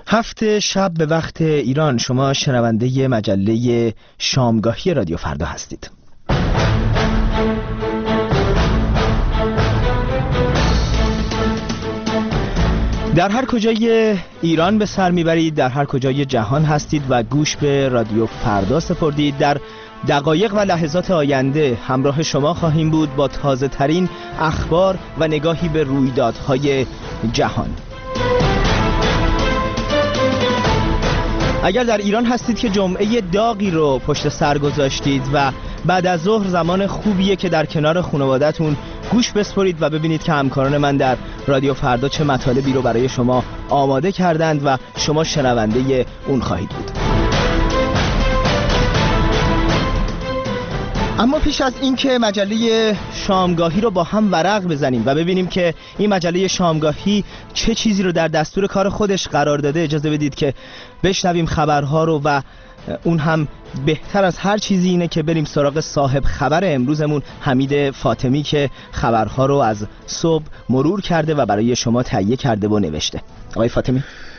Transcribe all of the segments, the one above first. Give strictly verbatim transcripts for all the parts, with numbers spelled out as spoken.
هفت شب به وقت ایران. شما شنونده مجله شامگاهی رادیو فردا هستید. در هر کجای ایران به سر میبرید، در هر کجای جهان هستید و گوش به رادیو فردا سپردید. در دقایق و لحظات آینده همراه شما خواهیم بود با تازه ترین اخبار و نگاهی به رویدادهای جهان. اگر در ایران هستید که جمعه داغی رو پشت سر گذاشتید و بعد از ظهر زمان خوبیه که در کنار خانواده‌تون گوش بسپرید و ببینید که همکاران من در رادیو فردا چه مطالبی رو برای شما آماده کردند و شما شنونده اون خواهید بود. اما پیش از این که مجله شامگاهی رو با هم ورق بزنیم و ببینیم که این مجله شامگاهی چه چیزی رو در دستور کار خودش قرار داده، اجازه بدید که بشنویم خبرها رو و اون هم بهتر از هر چیزی اینه که بریم سراغ صاحب خبر امروزمون حمید فاطمی که خبرها رو از صبح مرور کرده و برای شما تهیه کرده و نوشته. آقای فاطمی.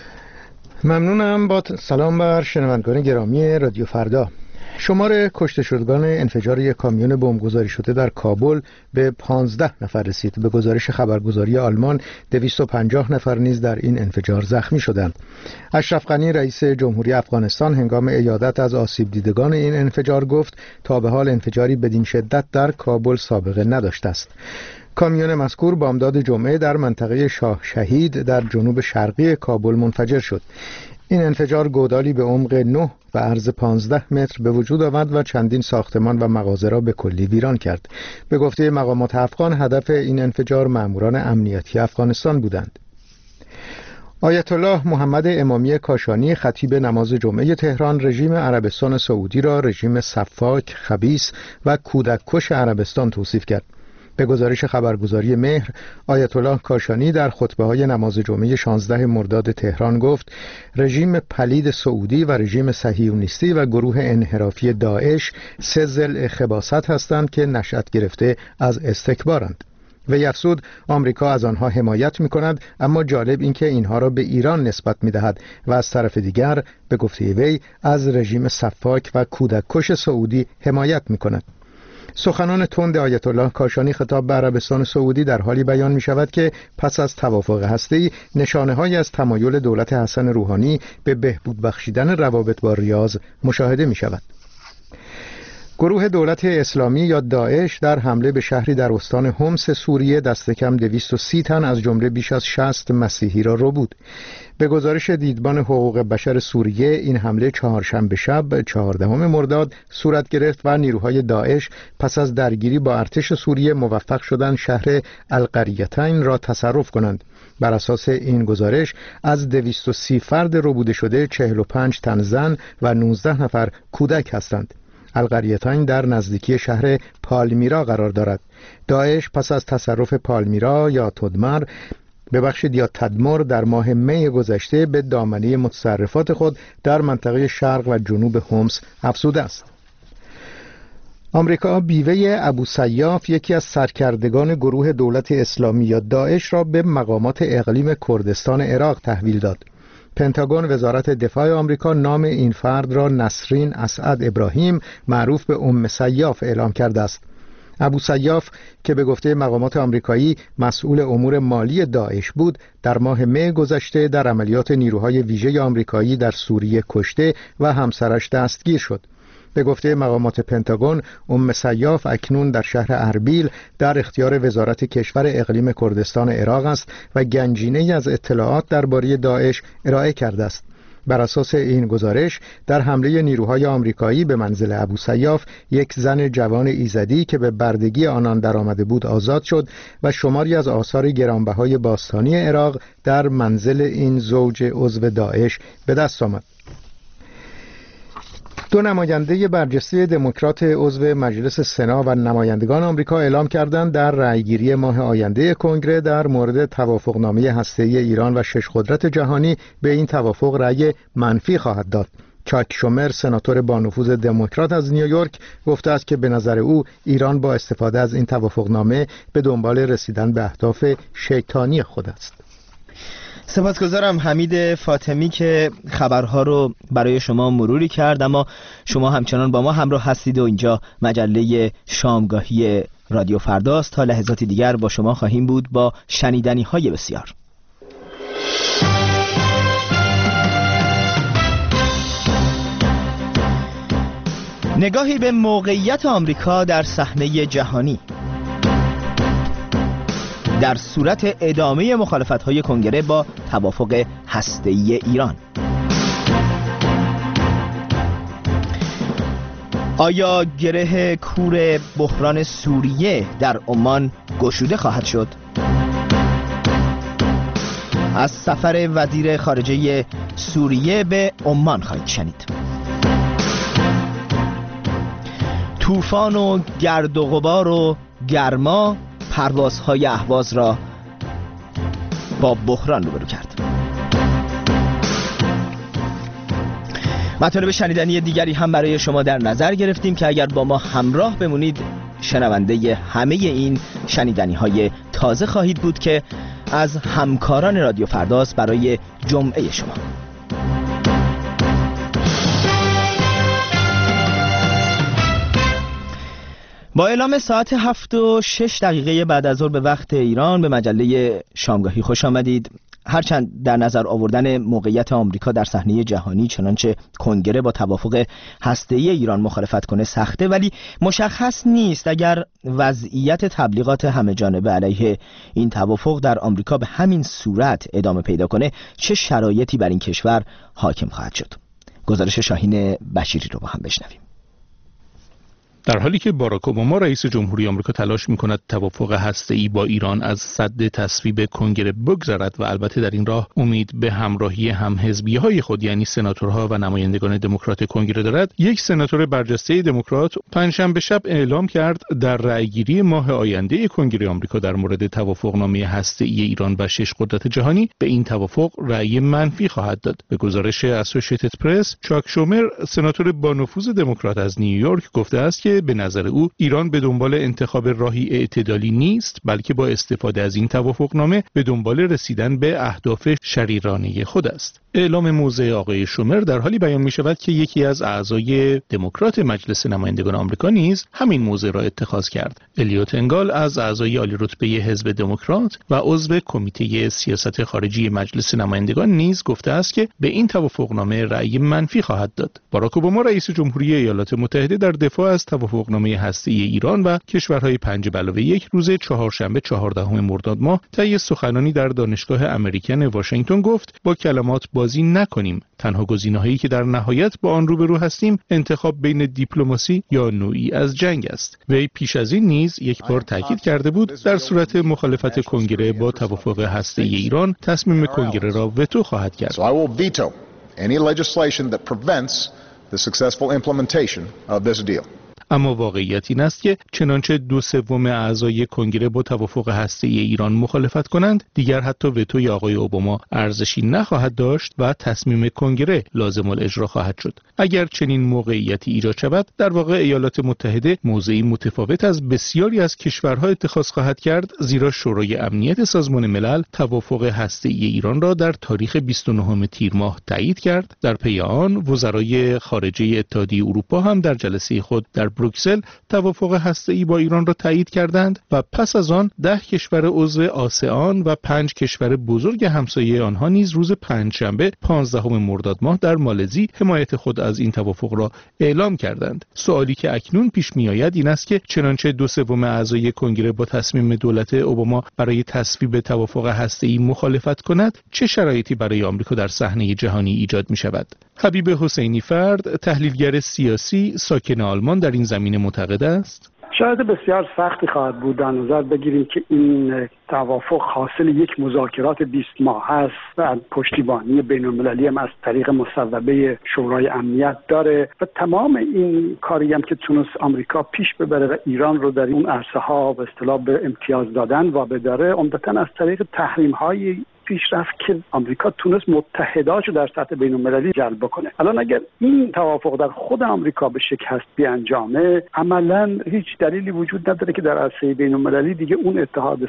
ممنونم. با سلام بر شنوندگان گرامی رادیو فردا. شمار کشته شدگان انفجار یک کامیون بمبگذاری شده در کابل به پانزده نفر رسید. به گزارش خبرگزاری آلمان دویست و پنجاه نفر نیز در این انفجار زخمی شدند. اشرف غنی رئیس جمهوری افغانستان هنگام عیادت از آسیب دیدگان این انفجار گفت تا به حال انفجاری بدین شدت در کابل سابقه نداشته است. کامیون مذکور بامداد جمعه در منطقه شاه شهید در جنوب شرقی کابل منفجر شد. این انفجار گودالی به عمق نه و عرض پانزده متر به وجود آمد و چندین ساختمان و مغازه را به کلی ویران کرد. به گفته مقامات افغان هدف این انفجار ماموران امنیتی افغانستان بودند. آیت الله محمد امامی کاشانی خطیب نماز جمعه تهران رژیم عربستان سعودی را رژیم سفاک، خبیث و کودک کش عربستان توصیف کرد. به گزارش خبرگزاری مهر، آیت الله کاشانی در خطبه‌های نماز جمعه شانزده مرداد تهران گفت رژیم پلید سعودی و رژیم صهیونیستی و گروه انحرافی داعش سه ضلع خباثت هستند که نشأت گرفته از استکبارند. وی افزود آمریکا از آنها حمایت می‌کند، اما جالب این که اینها را به ایران نسبت می‌دهد و از طرف دیگر به گفته وی از رژیم سفاک و کودک کش سعودی حمایت می‌کند. سخنان تند آیت الله کاشانی خطاب به عربستان سعودی در حالی بیان می شود که پس از توافق هسته‌ای نشانه‌هایی از تمایل دولت حسن روحانی به بهبود بخشیدن روابط با ریاض مشاهده می شود. گروه دولت اسلامی یا داعش در حمله به شهری در استان حمص سوریه دست کم دویست و سی تن از جمله بیش از شصت مسیحی را ربود. به گزارش دیدبان حقوق بشر سوریه این حمله چهارشنبه شب چهاردهم مرداد صورت گرفت و نیروهای داعش پس از درگیری با ارتش سوریه موفق شدند شهر القریتین را تصرف کنند. بر اساس این گزارش از دویست و سی فرد ربوده شده چهل و پنج تن زن و نوزده نفر کودک هستند. القریتین در نزدیکی شهر پالمیرا قرار دارد. داعش پس از تصرف پالمیرا یا تدمر به بخش یا تدمر در ماه می گذشته به دامنه متصرفات خود در منطقه شرق و جنوب حمص افزوده است. آمریکا بیوه ابو سیاف یکی از سرکردگان گروه دولت اسلامی یا داعش را به مقامات اقلیم کردستان عراق تحویل داد. پنتاگون وزارت دفاع آمریکا نام این فرد را نسرین اسعد ابراهیم معروف به ام سیاف اعلام کرده است. ابو سیاف که به گفته مقامات آمریکایی مسئول امور مالی داعش بود، در ماه می گذشته در عملیات نیروهای ویژه آمریکایی در سوریه کشته و همسرش دستگیر شد. به گفته مقامات پنتاگون، ام سیاف اکنون در شهر اربیل در اختیار وزارت کشور اقلیم کردستان عراق است و گنجینه‌ای از اطلاعات درباره داعش ارائه کرده است. بر اساس این گزارش در حمله نیروهای آمریکایی به منزل ابو سیاف یک زن جوان ایزدی که به بردگی آنان درآمده بود آزاد شد و شماری از آثار گرانبهای باستانی عراق در منزل این زوج عضو داعش به دست آمد. دو نماینده برجسته دموکرات عضو مجلس سنا و نمایندگان آمریکا اعلام کردند در رأیگیری ماه آینده کنگره در مورد توافقنامه هسته‌ای ایران و شش قدرت جهانی به این توافق رأی منفی خواهد داد. چاک شومر سناتور با نفوذ دموکرات از نیویورک گفته است که به نظر او ایران با استفاده از این توافقنامه به دنبال رسیدن به اهداف شیطانی خود است. سپاسگزارم حمید فاطمی که خبرها رو برای شما مروری کرد، اما شما همچنان با ما همراه هستید و اینجا مجله شامگاهی رادیو فرداست. تا لحظاتی دیگر با شما خواهیم بود با شنیدنی های بسیار. نگاهی به موقعیت آمریکا در صحنه جهانی در صورت ادامه مخالفت‌های کنگره با توافق هسته‌ای ایران. آیا گره کور بحران سوریه در عمان گشوده خواهد شد؟ از سفر وزیر خارجه سوریه به عمان خواهید شنید. طوفان و گرد و غبار و گرما پروازهای اهواز را با بحران روبرو کرد. مطالب شنیدنی دیگری هم برای شما در نظر گرفتیم که اگر با ما همراه بمونید شنونده همه این شنیدنی های تازه خواهید بود که از همکاران رادیو فرداست برای جمعه شما. با اعلام ساعت هفت و شش دقیقه بعد از ظهر به وقت ایران به مجله شامگاهی خوش آمدید. هرچند در نظر آوردن موقعیت آمریکا در صحنه جهانی چنانچه کنگره با توافق هسته‌ای ایران مخالفت کنه سخته، ولی مشخص نیست اگر وضعیت تبلیغات همه جانبه علیه این توافق در آمریکا به همین صورت ادامه پیدا کنه چه شرایطی بر این کشور حاکم خواهد شد. گزارش شاهین بشیری رو با هم بشنویم. در حالی که باراک اوباما رئیس جمهوری آمریکا تلاش می‌کند توافق هسته‌ای با ایران از سد تصویب کنگره بگذرد و البته در این راه امید به همراهی همحزبی‌های خود یعنی سناتورها و نمایندگان دموکرات کنگره دارد، یک سناتور برجسته دموکرات پنجشنبه شب اعلام کرد در رأیگیری ماه آینده کنگره آمریکا در مورد توافقنامه هسته‌ای ایران و شش قدرت جهانی به این توافق رأی منفی خواهد داد. به گزارش اسوسییتد پرس، چاک شومر سناتور با نفوذ دموکرات از نیویورک گفته است که به نظر او ایران به دنبال انتخاب راهی اعتدالی نیست، بلکه با استفاده از این توافقنامه به دنبال رسیدن به اهداف شریرانه خود است. اعلام موضع آقای شومر در حالی بیان می شود که یکی از اعضای دموکرات مجلس نمایندگان آمریکا نیز همین موضع را اتخاذ کرد. الیوت انگال از اعضای عالی رتبه حزب دموکرات و عضو کمیته سیاست خارجی مجلس نمایندگان نیز گفته است که به این توافقنامه رأی منفی خواهد داد. باراک اوباما رئیس جمهوری ایالات متحده در دفاع از توافقنامه هسته‌ای ایران و کشورهای پنج به علاوه یک روز چهارشنبه چهاردهم مرداد ماه طی سخنرانی در دانشگاه امریکن واشنگتن گفت با کلمات بازی نکنیم. تنها گزینه‌هایی که در نهایت با آن روبرو هستیم انتخاب بین دیپلماسی یا نوعی از جنگ است. وی پیش از این نیز یک بار تاکید کرده بود در صورت مخالفت کنگره با توافق هسته‌ای ایران تصمیم کنگره را وتو خواهد کرد. اما واقعیت این است که چنانچه دو سوم اعضای کنگره با توافق هسته‌ای ایران مخالفت کنند، دیگر حتی وتوی آقای اوباما ارزشی نخواهد داشت و تصمیم کنگره لازم الاجرا خواهد شد. اگر چنین موقعیتی ایجاد شود، در واقع ایالات متحده موضعی متفاوت از بسیاری از کشورها اتخاذ خواهد کرد، زیرا شورای امنیت سازمان ملل توافق هسته‌ای ایران را در تاریخ بیست و نهم تیر ماه تایید کرد. در پی آن وزرای خارجه اتحادیه اروپا هم در جلسه خود در بروکسل توافق هسته‌ای با ایران را تایید کردند و پس از آن ده کشور عضو آسئان و پنج کشور بزرگ همسایه آنها نیز روز پنجشنبه پانزدهم مرداد ماه در مالزی حمایت خود از این توافق را اعلام کردند. سوالی که اکنون پیش می آید این است که چنانچه دو سوم اعضای کنگره با تصمیم دولت اوباما برای تصویب توافق هسته‌ای مخالفت کند، چه شرایطی برای آمریکا در صحنه جهانی ایجاد می شود؟ حبیب حسینی فرد، تحلیلگر سیاسی ساکن آلمان، در این زمینه معتقد است. شاید بسیار سختی خواهد بود در نظر بگیریم که این توافق حاصل یک مذاکرات بیست ماه است و پشتیبانی بین‌المللی هم از طریق مصوبه شورای امنیت داره و تمام این کاری هم که تونست آمریکا پیش ببره و ایران رو در اون عرصه ها به اصطلاح به امتیاز دادن و بداره، عمدتاً از طریق تحریم های پیشرفت که آمریکا تونست متحداشو در سطح بین‌المللی جلب بکنه. الان اگر این توافق در خود آمریکا به شکست بیانجامه، عملاً هیچ دلیلی وجود نداره که در عرصه بین‌المللی دیگه اون اتحاد ثابت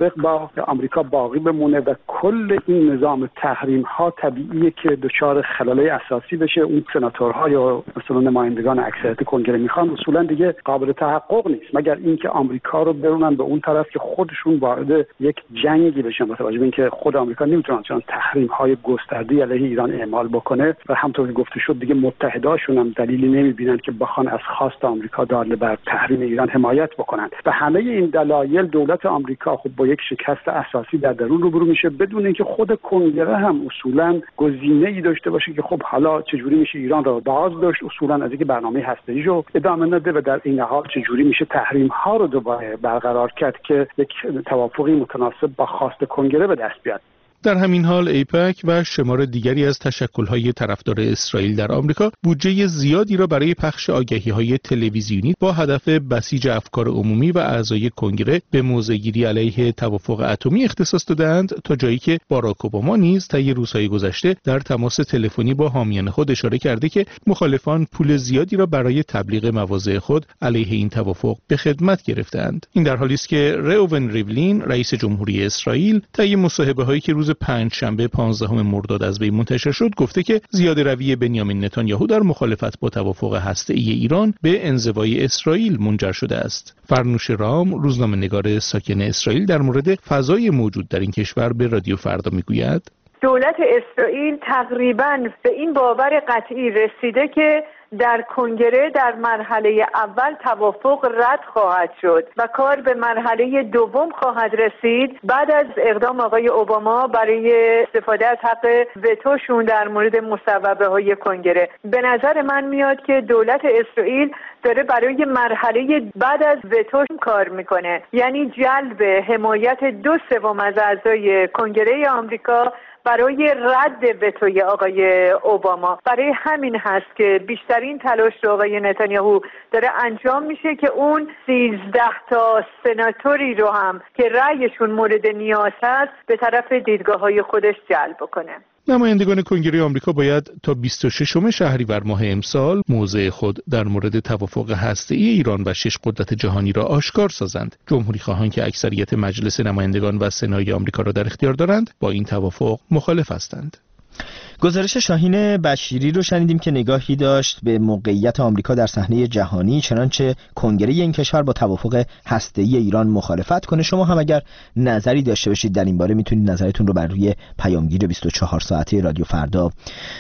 منطبق با آمریکا باقی بمونه و کل این نظام تحریم ها طبیعیه که دچار خلل اساسی بشه. اون سناتورها یا مثلا نمایندگان اکثریت کنگره میخوان اصولا دیگه قابل تحقق نیست مگر اینکه آمریکا رو برونن به اون طرف که خودشون وارد یک جنگی بشن، با توجه به اینکه خود آمریکا نمیتونه چون تحریم های گسترده علیه ایران اعمال بکنه و همونطور که گفته شد دیگه متحداشون هم دلیلی نمیبینن که بخوان از خواست آمریکا داله بر تحریم ایران حمایت بکنن. و همه این دلایل دولت آمریکا خب با یک شکست اساسی در درون روبرو میشه بدون اینکه خود کنگره هم اصولا گزینه‌ای داشته باشه که خب حالا چجوری میشه ایران را باز داشت اصولا از اینکه برنامه هسته‌ای رو ادامه نده و در این حال چجوری میشه تحریم ها رو دوباره برقرار کرد که یک توافقی متناسب با خواست کنگره به دست بیاد. در همین حال ایپک و شمار دیگری از تشکل‌های طرفدار اسرائیل در آمریکا بودجه زیادی را برای پخش آگهی‌های تلویزیونی با هدف بسیج افکار عمومی و اعضای کنگره به موضع‌گیری علیه توافق اتمی اختصاص دادند، تا جایی که باراک اوباما نیز طی روزهای گذشته در تماس تلفنی با حامیان خود اشاره کرده که مخالفان پول زیادی را برای تبلیغ مواضع خود علیه این توافق به خدمت گرفتند. این در حالی است که روون ریولین رئیس جمهوری اسرائیل طی مصاحبه‌هایی که روز پنج شنبه پانزدهم مرداد از وی منتشر شد گفته که زیاده روی بنیامین نتانیاهو در مخالفت با توافق هسته‌ای ایران به انزوای اسرائیل منجر شده است. فرنوش رام، روزنامه‌نگار ساکن اسرائیل، در مورد فضای موجود در این کشور به رادیو فردا میگوید: دولت اسرائیل تقریباً به این باور قطعی رسیده که در کنگره در مرحله اول توافق رد خواهد شد و کار به مرحله دوم خواهد رسید بعد از اقدام آقای اوباما برای استفاده از حق وتوشون در مورد مصوبه های کنگره. به نظر من میاد که دولت اسرائیل داره برای مرحله بعد از وتو کار میکنه، یعنی جلب حمایت دو سوم از اعضای کنگره آمریکا برای رد وتوی آقای اوباما. برای همین هست که بیشترین تلاش رو آقای نتانیاهو داره انجام میشه که اون سیزده تا سناتوری رو هم که رأیشون مورد نیاز هست به طرف دیدگاه‌های خودش جلب کنه. نمایندگان کنگره آمریکا باید تا بیست و ششم شهریور ماه امسال موضع خود در مورد توافق هسته‌ای ایران و شش قدرت جهانی را آشکار سازند. جمهوری خواهان که اکثریت مجلس نمایندگان و سنای آمریکا را در اختیار دارند، با این توافق مخالف هستند. گزارش شاهین بشیری رو شنیدیم که نگاهی داشت به موقعیت آمریکا در صحنه جهانی، چنانچه کنگره این کشور با توافق هسته‌ای ایران مخالفت کنه. شما هم اگر نظری داشته باشید در این باره میتونید نظرتون رو بر روی پیامگیر بیست و چهار ساعته رادیو فردا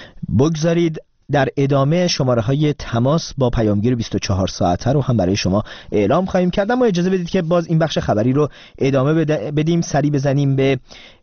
بگذارید. در ادامه شماره های تماس با پیامگیر بیست و چهار ساعته رو هم برای شما اعلام خواهیم کرد، اما اجازه بدید که باز این بخش خبری رو ادامه بدیم. سری بزنیم به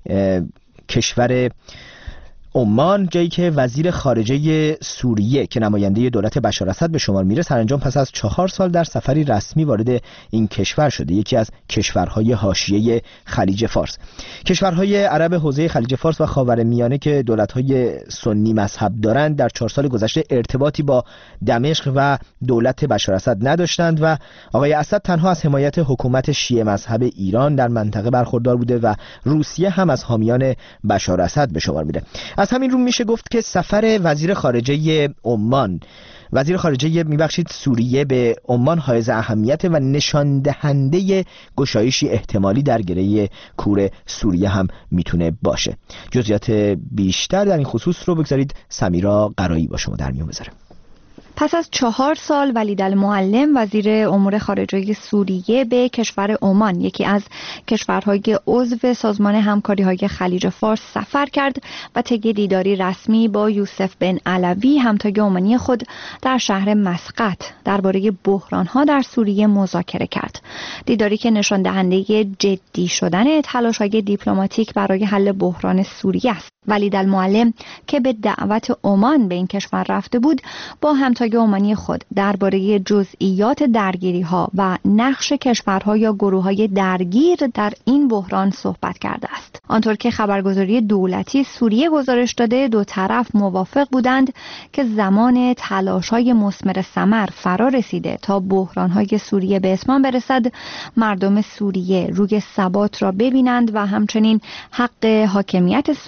کشور عمان، جایی که وزیر خارجه سوریه که نماینده دولت بشار اسد به شمار میره سرانجام پس از چهار سال در سفری رسمی وارد این کشور شده، یکی از کشورهای حاشیه خلیج فارس. کشورهای عرب حوزه خلیج فارس و خاورمیانه که دولت‌های سنی مذهب دارند در چهار سال گذشته ارتباطی با دمشق و دولت بشار اسد نداشتند و آقای اسد تنها از حمایت حکومت شیعه مذهب ایران در منطقه برخوردار بوده و روسیه هم از حامیان بشار اسد به شمار میره. از همین رو میشه گفت که سفر وزیر خارجه عمان وزیر خارجه میبخشید سوریه به عمان حائز اهمیت و نشان دهنده گشایشی احتمالی در گره کور سوریه هم میتونه باشه. جزئیات بیشتر در این خصوص رو بگذارید سمیرا قرایی با شما در میون بذاره. پس از چهار سال ولیدالمعلم وزیر امور خارجه سوریه به کشور عمان، یکی از کشورهای عضو سازمان همکاری‌های خلیج فارس، سفر کرد و طی دیداری رسمی با یوسف بن علوی همتای عمانی خود در شهر مسقط درباره بحران‌ها در سوریه مذاکره کرد. دیداری که نشان دهنده جدی شدن تلاش‌های دیپلماتیک برای حل بحران سوریه است. ولیدالمعلم که به دعوت عمان به این کشور رفته بود، با همتای عمانی خود درباره جزئیات درگیری‌ها و نقش کشورها یا گروه‌های درگیر در این بحران صحبت کرده است. آنطور که خبرگزاری دولتی سوریه گزارش داده، دو طرف موافق بودند که زمان تلاش‌های مثمر ثمر فرا رسیده تا بحران‌های سوریه به اتمام برسد، مردم سوریه روی ثبات را ببینند و همچنین حق حاکمیت سوریه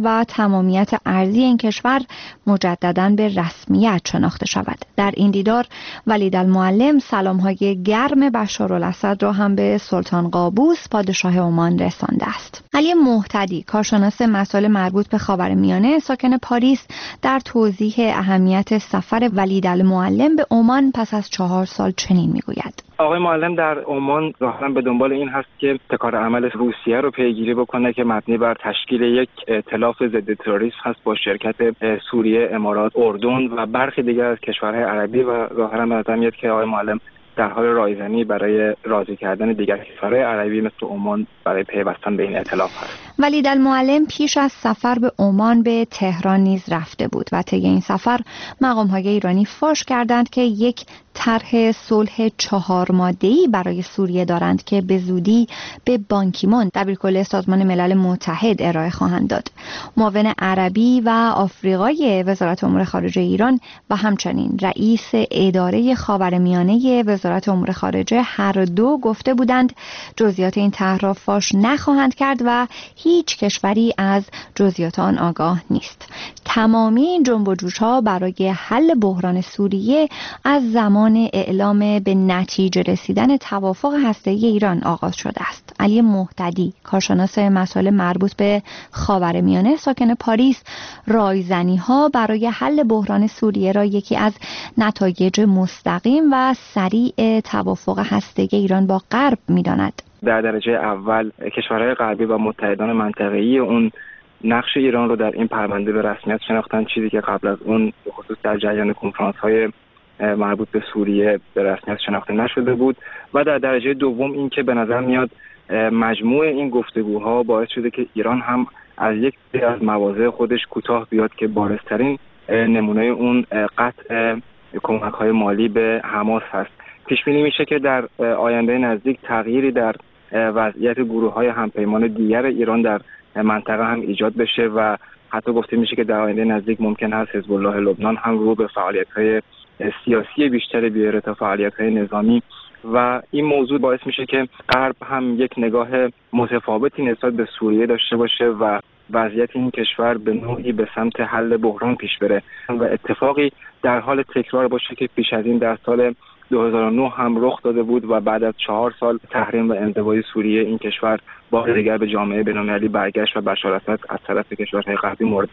و تمامیت ارضی این کشور مجدداً به رسمیت شناخته شود. در این دیدار ولیدالمعلم سلام‌های گرم بشارالاسد را هم به سلطان قابوس پادشاه عمان رسانده است. علی مهتدی، کارشناس مسائل مربوط به خاورمیانه ساکن پاریس، در توضیح اهمیت سفر ولیدالمعلم به عمان پس از چهار سال چنین میگوید: آقای معلم در عمان ظاهراً به دنبال این هست که ابتکار عمل روسیه رو پیگیری بکنه که مبنی بر تشکیل یک ائتلاف ضد تروریسم هست با شرکت سوریه، امارات، اردن و برخی دیگر از کشورهای عربی و ظاهراً به نظر میاد که آقای معلم در حال رایزنی برای راضی کردن دیگر کشورهای عربی مثل عمان برای پیوستن به این ائتلاف هست. ولیدالمعلم پیش از سفر به عمان به تهران نیز رفته بود و طی این سفر مقام‌های ایرانی فاش کردند که یک طرح صلح چهار ماده‌ای برای سوریه دارند که به زودی به بان کی مون دبیرکل سازمان ملل متحد ارائه خواهند داد. معاون عربی و آفریقای وزارت امور خارجه ایران و همچنین رئیس اداره خاورمیانه وزارت امور خارجه هر دو گفته بودند جزئیات این طرح را فاش نخواهند کرد و هیچ کشوری از جزئیات آن آگاه نیست. تمامی این جنب و جوش‌ها برای حل بحران سوریه از زمان اعلام به نتیجه رسیدن توافق هسته‌ای ایران آغاز شده است. علی مهتدی، کارشناس مسائل مربوط به خاورمیانه ساکن پاریس، رایزنی‌ها برای حل بحران سوریه را یکی از نتایج مستقیم و سریع توافق هسته‌ای ایران با غرب می‌داند. در درجه اول کشورهای غربی و متحدان منطقه‌ای اون نقش ایران رو در این پرونده به رسمیت شناختن، چیزی که قبل از اون به خصوص در جریان کنفرانس‌های مربوط به سوریه به رسمیت شناخته نشده بود. و در درجه دوم این که به نظر میاد مجموع این گفتگوها باعث شده که ایران هم از یک سری از مواضع خودش کوتاه بیاد که بارزترین نمونه اون قطع کمک‌های مالی به حماس هست. پیش بینی میشه که در آینده نزدیک تغییری در وضعیت گروه‌های همپیمان دیگر ایران در منطقه هم ایجاد بشه و حتی گفته میشه که در آینده نزدیک ممکن هست حزب الله لبنان هم رو به فعالیت‌های سیاسی بیشتر بیاره تا فعالیت‌های نظامی و این موضوع باعث میشه که غرب هم یک نگاه متفاوتی نسبت به سوریه داشته باشه و وضعیت این کشور به نوعی به سمت حل بحران پیش بره و اتفاقی در حال تکرار باشه که پیش از این در سال دو هزار و نه هم رخ داده بود و بعد از چهار سال تحریم و انزوای سوریه این کشور بار دیگر به جامعه بین‌المللی برگشت و بشارت از طرف کشورهای غربی مورد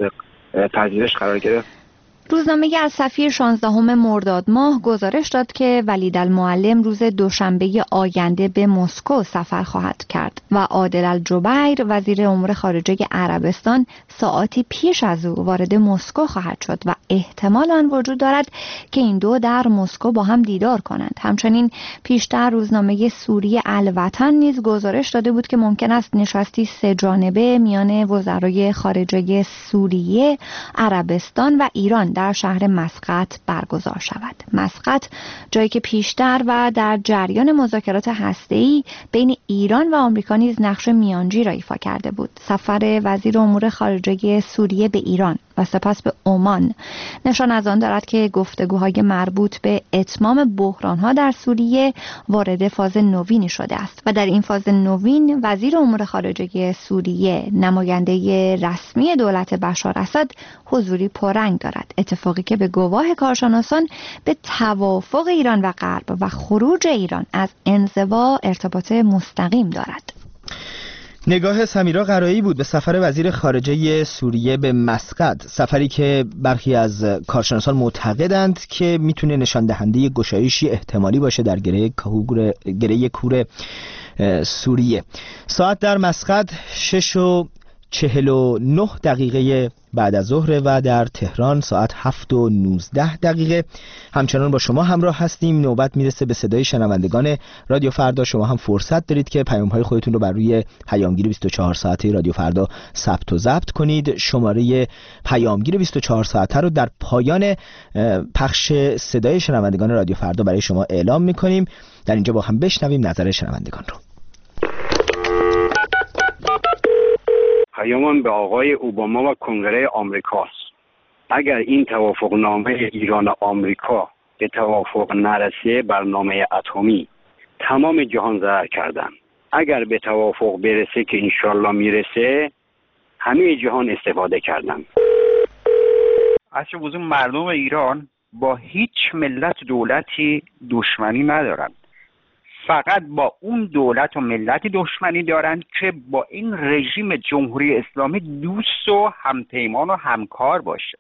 پذیرش قرار گرفت. روزنامه السفیر شانزدهم مرداد ماه گزارش داد که ولیدالمعلم روز دوشنبه آینده به مسکو سفر خواهد کرد و عادل الجبیر وزیر امور خارجه عربستان ساعاتی پیش از او وارد مسکو خواهد شد و احتمال آن وجود دارد که این دو در مسکو با هم دیدار کنند. همچنین پیشتر روزنامه سوریه الوطن نیز گزارش داده بود که ممکن است نشستی سه جانبه میان وزرای خارجه سوریه، عربستان و ایران در شهر مسقط برگزار شود. مسقط جایی که پیشتر و در جریان مذاکرات هسته‌ای بین ایران و آمریکا نیز نقش میانجی را ایفا کرده بود. سفر وزیر امور خارجه سوریه به ایران و سپس به عمان نشان از آن دارد که گفتگوهای مربوط به اتمام بحران‌ها در سوریه وارد فاز نوینی شده است و در این فاز نوین وزیر امور خارجه سوریه، نماینده رسمی دولت بشار اسد، حضوری پررنگ دارد، اتفاقی که به گواه کارشناسان به توافق ایران و غرب و خروج ایران از انزوا ارتباط مستقیم دارد. نگاه سمیرا قرایی بود به سفر وزیر خارجه سوریه به مسقط، سفری که برخی از کارشناسان معتقدند که میتونه نشان دهنده گشایشی احتمالی باشه در گره کور گره کور سوریه. ساعت در مسقط شش و چهل و نه دقیقه بعد از ظهر و در تهران ساعت هفت و نوزده دقیقه. همچنان با شما همراه هستیم. نوبت میرسه به صدای شنوندگان رادیو فردا. شما هم فرصت دارید که پیام‌های خودتون رو بر روی پیامگیر بیست و چهار ساعته رادیو فردا ثبت و ضبط کنید. شماره پیامگیر بیست و چهار ساعته رو در پایان پخش صدای شنوندگان رادیو فردا برای شما اعلام می‌کنیم. در اینجا با هم بشنویم نظر شنوندگان رو. پیامان به آقای اوباما و کنگره آمریکاست. اگر این توافق نامه ایران و آمریکا به توافق نرسه، برنامه اتمی تمام جهان ضرر کردن. اگر به توافق برسه که انشالله میرسه، همه جهان استفاده کردن. اصل بزرگ مردم ایران با هیچ ملت دولتی دشمنی ندارن، فقط با اون دولت و ملت دشمنی دارن که با این رژیم جمهوری اسلامی دوست و همپیمان و همکار باشه.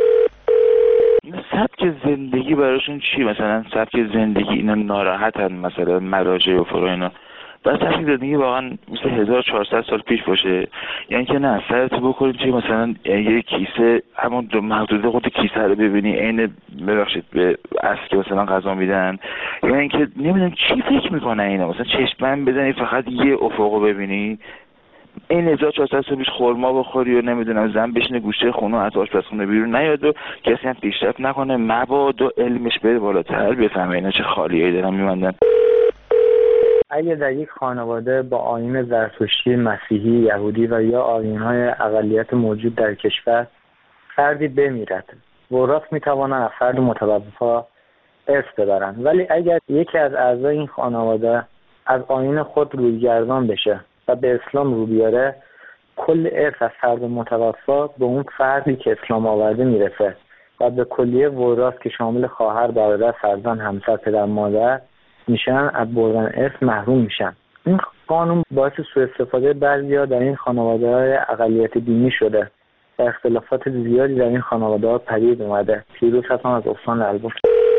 سبک زندگی براشون چی؟ مثلا سبک زندگی اینا ناراحتن، مثلا مراجع و فرا اینا، بس سبک زندگی واقعا مثل هزار و چهارصد سال پیش باشه، یعنی که نه سرت بکنیم چی مثلا یه کیسه همون دو محدوده خود کیسه رو ببینی عین ببخشید به اصل که مثلا غذا میدن، یعنی اینکه نمیدونم چی فکر میکنن اینا، مثلا چشمن بزنی فقط یه افقو ببینی، این هزار و چهارصد سال پیش خورما بخوری و نمیدونم زن بشینه گوشه خونه حتی آشپزخونه بیرون نیاد و کسی هم پیشرفت نکنه، مبادا علمش بره بالاتر بفهمه اینا چه خالیایی دارن میموندن. اگه در یک خانواده با آیین زرتشتی، مسیحی، یهودی و یا آیین‌های اقلیت موجود در کشور فردی بمیرد، وراث می‌توانند از فرد متوفی ارث ببرند، ولی اگر یکی از اعضای این خانواده از آیین خود رویگردان بشه و به اسلام رو بیاره، کل ارث از فرد متوفی به اون فردی که اسلام آورده میرسه و به کلیه وراث که شامل خواهر، برادر، فرزند، همسر، پدر، مادر میشن از بردن ارث محروم میشن. این قانون باعث سوء استفاده بعضیا در این خانواده‌های اقلیت دینی شده و اختلافات زیادی در این خانواده‌ها پدید اومده. پیروز هستم از استان البرز.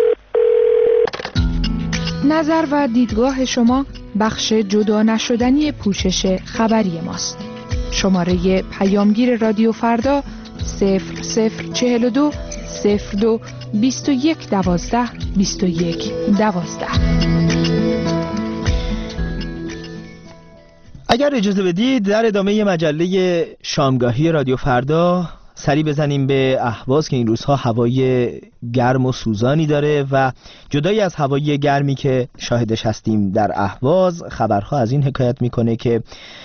نظر و دیدگاه شما بخش جدا نشدنی پوشش خبری ماست. شماره پیامگیر رادیو فردا صفر صفر چهل و دو صفر دو بیست و یک دوازده بیست و یک دوازده. اگر اجازه بدید در ادامه مجله شامگاهی رادیو فردا سری بزنیم به اهواز که این روزها هوای گرم و سوزانی داره و جدایی از هوای گرمی که شاهدش هستیم در اهواز، خبرها از این حکایت میکنه که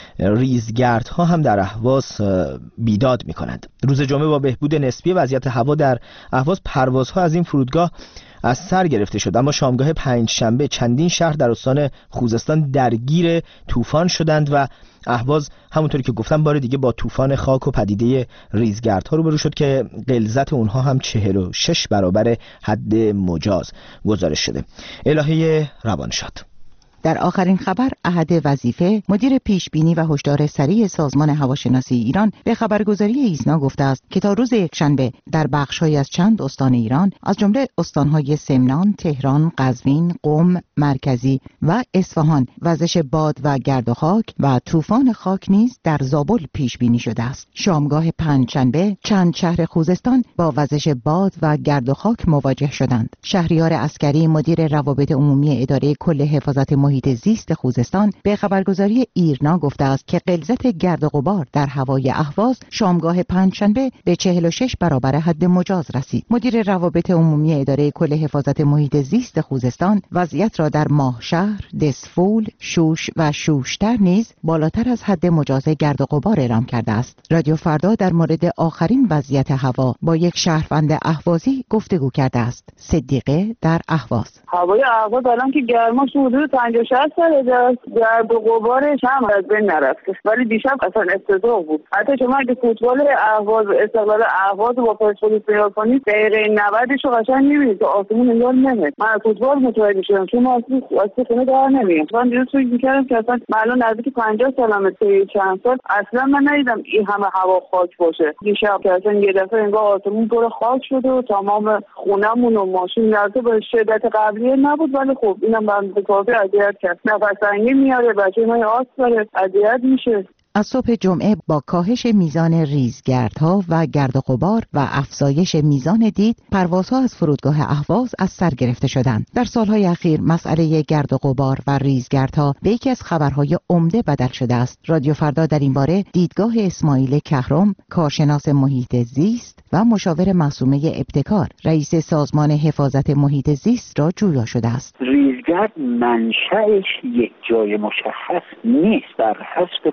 ریزگردها هم در اهواز بیداد میکنند. روز جمعه با بهبود نسبی وضعیت هوا در اهواز پروازها از این فرودگاه از سر گرفته شد، اما شامگاه پنج شنبه چندین شهر در استان خوزستان درگیر طوفان شدند و اهواز همونطوری که گفتم بار دیگه با طوفان خاک و پدیده ریزگردها روبرو شد که غلظت اونها هم چهل و شش برابر حد مجاز گزارش شده. الهه روانشاد. در آخرین خبر، احد وظیفه مدیر پیشبینی و هشدار سریع سازمان هواشناسی ایران به خبرگزاری ایزنا گفته است که تا روز یکشنبه در بخش‌هایی از چند استان ایران از جمله استان‌های سمنان، تهران، قزوین، قم، مرکزی و اصفهان وزش باد و گرد و خاک و طوفان خاک نیز در زابل پیش بینی شده است. شامگاه پنجشنبه چند شهر خوزستان با وزش باد و گرد و خاک مواجه شدند. شهریار عسکری مدیر روابط عمومی اداره کل حفاظت محیط زیست خوزستان به خبرگزاری ایرنا گفته است که غلظت گرد و غبار در هوای اهواز شامگاه پنجشنبه به چهل و شش برابر حد مجاز رسید. مدیر روابط عمومی اداره کل حفاظت محیط زیست خوزستان وضعیت را در ماهشهر، دسفول، شوش و شوشتر نیز بالاتر از حد مجاز گرد و غبار اعلام کرده است. رادیو فردا در مورد آخرین وضعیت هوا با یک شهروند اهوازی گفتگو کرده است. صدیقه در اهواز. هوای اهواز الان که گرما حدود پنجاه شصت درجه است، گرد و غبارش هم از بین نرفته، ولی دیشب اصلا افتضاح بود. حتی شما اگه فوتبال اهواز استقلال اهواز با پرسپولیس نگاه کنید دقیقه نود رو قشنگ می‌بینید که آسمون انگار نمیاد. من از فوتبال متوجه شدم چون اصلا اصلا خونه در نمیاد. من دیروز فکر می‌کردم که اصلا الان نزدیک پنجاه سالمه، طی چند سال اصلا من ندیدم این همه هوا خاک باشه. دیشب که اصلا یه دفعه انگار آسمون پر خاک شده و تمام خونمون و ماشین لرزه به شدت قبلیه نبود، ولی خب اینم به کافی اذیت کرد. نفس تنگی میاره، بچه‌های آس داره، اذیت میشه. از صبح جمعه با کاهش میزان ریزگردها و گرد و غبار و افزایش میزان دید، پروازها از فرودگاه اهواز از سر گرفته شدند. در سالهای اخیر مسئله گرد و غبار و ریزگردها به یکی از خبرهای عمده بدل شده است. رادیو فردا در این باره دیدگاه اسماعیل کهرم، کارشناس محیط زیست و مشاور معصومه ابتکار، رئیس سازمان حفاظت محیط زیست را جویا شده است. ریزگرد منشأش یک جای مشخص نیست، بر حسب قدرت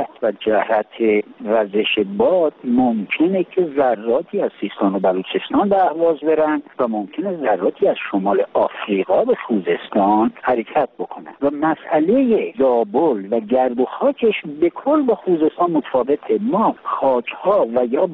سرعت و جهت وزش باد ممکنه که ذراتی از سیستان و بلوچستان به اهواز برن و ممکنه ذراتی از شمال آفریقا به خوزستان حرکت بکنن و مسئله زابل و گرد و خاکش به کل با خوزستان متفاوته. ما خاکها و یا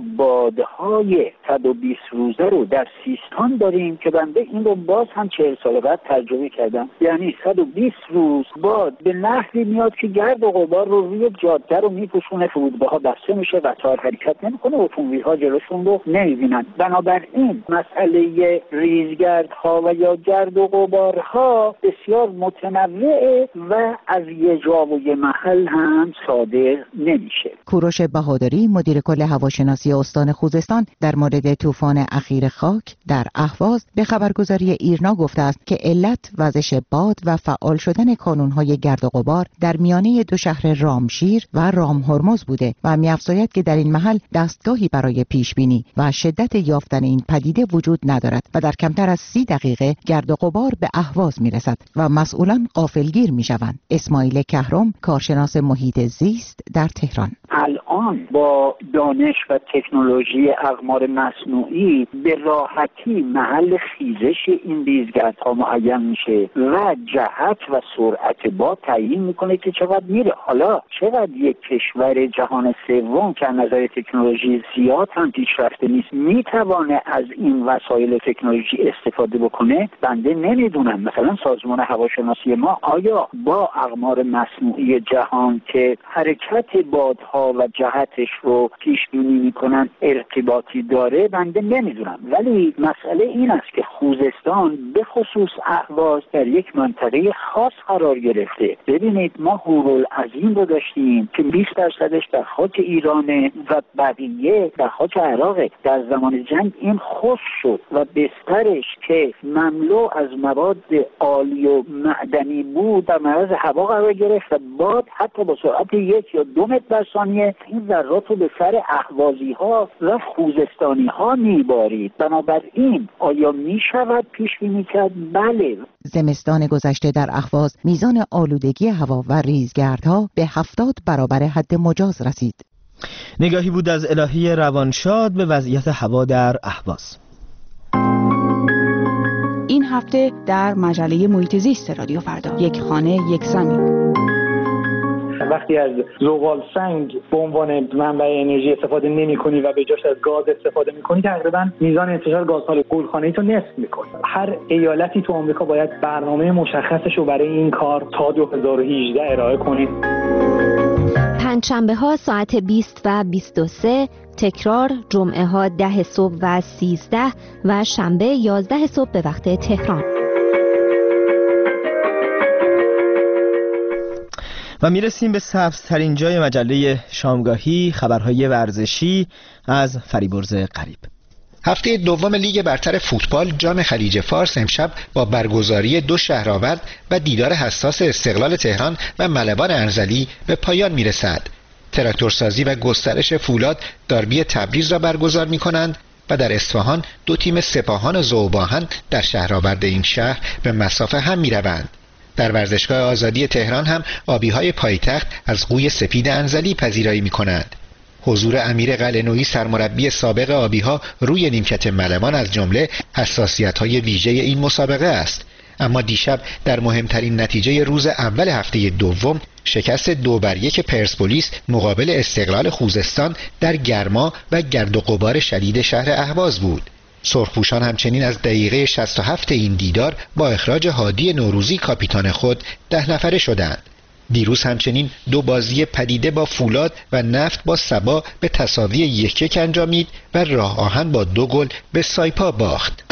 بادهای صد و بیست روزه رو در سیستان داریم که بنده این رو باز هم چهل سال بعد ترجمه کردم. یعنی صد و بیست روز باد به نحوی میاد که گرد و غبار رو روی جاده رو میپوشونه، فرودگاه‌ها بسته میشه، قطار حرکت نمیکنه، اتومبیل‌ها جلوشون رو نمیبینن. بنابراین مسئله ریزگردها و یا گرد و غبارها بسیار متنوعه و از یه جا و یه محل هم صادر نمیشه. کوروش بهادری مدیر کل هواشناسی استان خوزستان در مورد طوفان اخیر خاک در اهواز به خبرگزاری ایرنا گفته است که علت وزش باد و فعال شدن کانون‌های گرد و غبار در میانه دو شهر رامشیر و رامهرمز بوده و می‌افزاید که در این محل دستگاهی برای پیشبینی و شدت یافتن این پدیده وجود ندارد و در کمتر از سی دقیقه گرد و غبار به اهواز می‌رسد و مسئولان غافلگیر می‌شوند. اسماعیل کهرم کارشناس محیط زیست در تهران: الان با دانش و تکنولوژی اقمار مصنوعی به راحتی محل خیزش این ریزگردها معین میشه و جهت و سرعت باد تعیین میکنه که چقدر میره. حالا چقدر یک کشور جهان سوم که از نظر تکنولوژی زیاد هم پیشرفته نیست میتوانه از این وسایل تکنولوژی استفاده بکنه، بنده نمیدونم. مثلا سازمان هواشناسی ما آیا با اقمار مصنوعی جهان که حرکت بادها و جهتش رو پیش بینی میکنن ارتباطی داره؟ بنده نمیدونم. ولی مسئله این است که خوزستان به خصوص اهواز در یک منطقه خاص قرار گرفته. ببینید ما هورالعظیم رو داشتیم که بیست درصدش در خاک ایرانه و بقیه در خاک عراقه. در زمان جنگ این خشک شد و بسترش که مملو از مواد عالی و معدنی بود در معرض هوا قرار گرفت و باد حتی با سرعت یک یا دو متر در ثانیه این ذرات رو به سر اهوازی ها و خوزستانی ها میبارید. بنابراین آیا میشود پیش بینی کرد؟ بله. زمستان گذشته در اهواز میزان آلودگی هوا و ریزگردها به هفتاد برابر حد مجاز رسید. نگاهی بود از الهی روانشاد به وضعیت هوا در اهواز. این هفته در مجله محیط زیست رادیو فردا، یک خانه یک زمین. وقتی از زغال سنگ به عنوان منبع انرژی استفاده نمی‌کنی و به جاش از گاز استفاده می‌کنی، تقریباً میزان انتشار گازهای گلخانه‌ای تو نصف می‌کنی. هر ایالتی تو آمریکا باید برنامه مشخصش رو برای این کار تا دو هزار و هجده ارائه کنه. پنجشنبه ها ساعت بیست و بیست و سه، تکرار جمعه ها ده صبح و سیزده و شنبه یازده صبح به وقت تهران. و میرسیم به سبزترین جای مجله شامگاهی، خبرهای ورزشی از فریبرز قریب. هفته دوم لیگ برتر فوتبال جام خلیج فارس امشب با برگزاری دو شهرآورد و دیدار حساس استقلال تهران و ملوان ارزلی به پایان میرسد. تراکتورسازی و گسترش فولاد داربی تبریز را برگزار می‌کنند و در اصفهان دو تیم سپاهان و ذوباهن در شهرآورد این شهر به مسافه هم می‌روند. در ورزشگاه آزادی تهران هم آبی‌های پایتخت از قوی سپید انزلی پذیرایی می‌کنند. حضور امیر قلعه‌نویی سرمربی سابق آبی‌ها روی نیمکت ملوان از جمله حساسیت‌های ویژه این مسابقه است. اما دیشب در مهمترین نتیجه روز اول هفته دوم شکست دو بر یک پرسپولیس مقابل استقلال خوزستان در گرما و گرد و غبار شدید شهر اهواز بود. سرخپوشان همچنین از دقیقه شصت و هفت این دیدار با اخراج هادی نوروزی کاپیتان خود ده نفره شدند. دیروز همچنین دو بازی پدیده با فولاد و نفت با سبا به تساوی یک یک انجامید و راه آهن با دو گل به سایپا باخت.